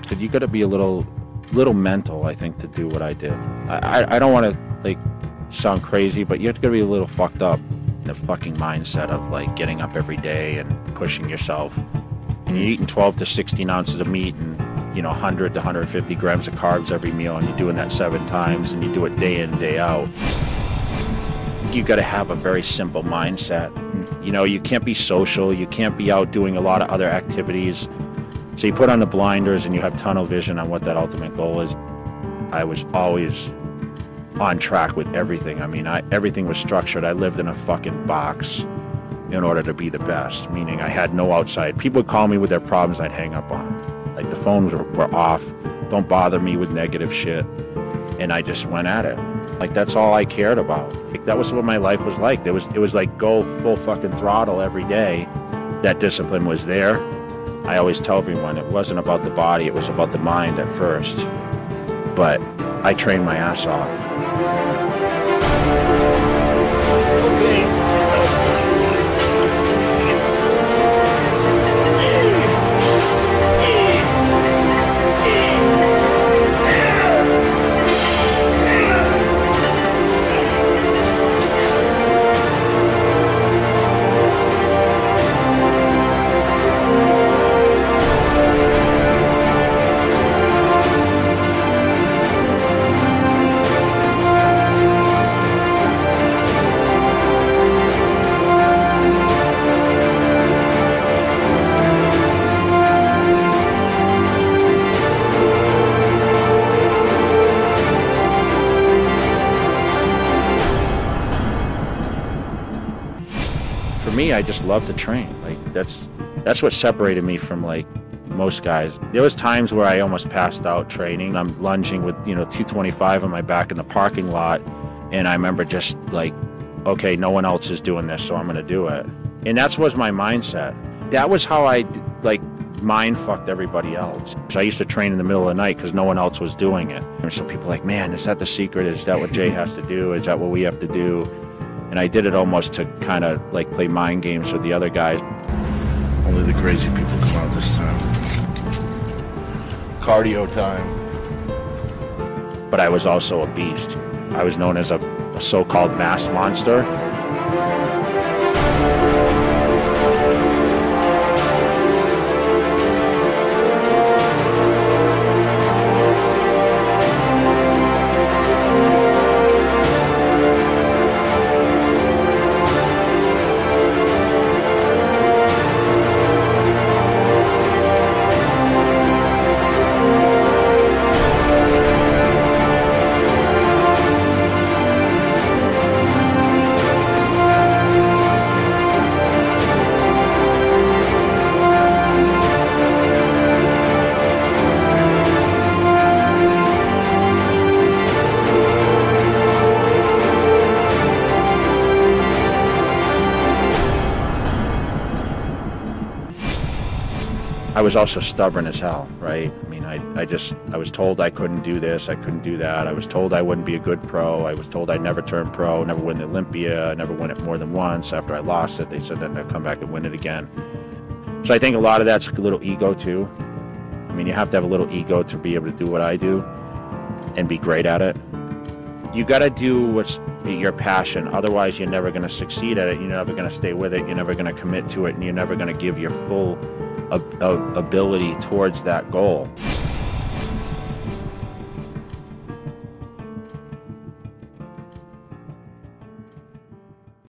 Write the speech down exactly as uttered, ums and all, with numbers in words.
You got to be a little, little mental, I think, to do what I did. I, I, I don't want to like sound crazy, but you have to be a little fucked up. The fucking mindset of like getting up every day and pushing yourself, and you're eating twelve to sixteen ounces of meat and you know one hundred to one hundred fifty grams of carbs every meal, and you're doing that seven times, and you do it day in, day out. You got to have a very simple mindset. You know, you can't be social, you can't be out doing a lot of other activities. So you put on the blinders and you have tunnel vision on what that ultimate goal is. I was always on track with everything. I mean, I, everything was structured. I lived in a fucking box in order to be the best, meaning I had no outside. People would call me with their problems, I'd hang up on them. Like the phones were, were off, don't bother me with negative shit. And I just went at it. Like that's all I cared about. Like, that was what my life was like. There was, it was like go full fucking throttle every day. That discipline was there. I always tell everyone it wasn't about the body, it was about the mind at first. But I trained my ass off. For me, I just love to train. Like that's that's what separated me from like most guys. There was times where I almost passed out training. I'm lunging with, you know, two twenty-five on my back in the parking lot, and I remember just like, okay, no one else is doing this, so I'm going to do it. And that was my mindset. That was how I like mind fucked everybody else. So I used to train in the middle of the night because no one else was doing it. And so people were like, man, is that the secret? Is that what Jay has to do? Is that what we have to do? And I did it almost to kind of like play mind games with the other guys. Only the crazy people come out this time. Cardio time. But I was also a beast. I was known as a, a so-called mass monster. I was also stubborn as hell, right? I mean, I, I just, I was told I couldn't do this, I couldn't do that. I was told I wouldn't be a good pro. I was told I'd never turn pro, never win the Olympia, never win it more than once. After I lost it, they said that I'd come back and win it again. So I think a lot of that's a little ego too. I mean, you have to have a little ego to be able to do what I do and be great at it. You got to do what's your passion. Otherwise, you're never going to succeed at it. You're never going to stay with it. You're never going to commit to it, and you're never going to give your full ability towards that goal.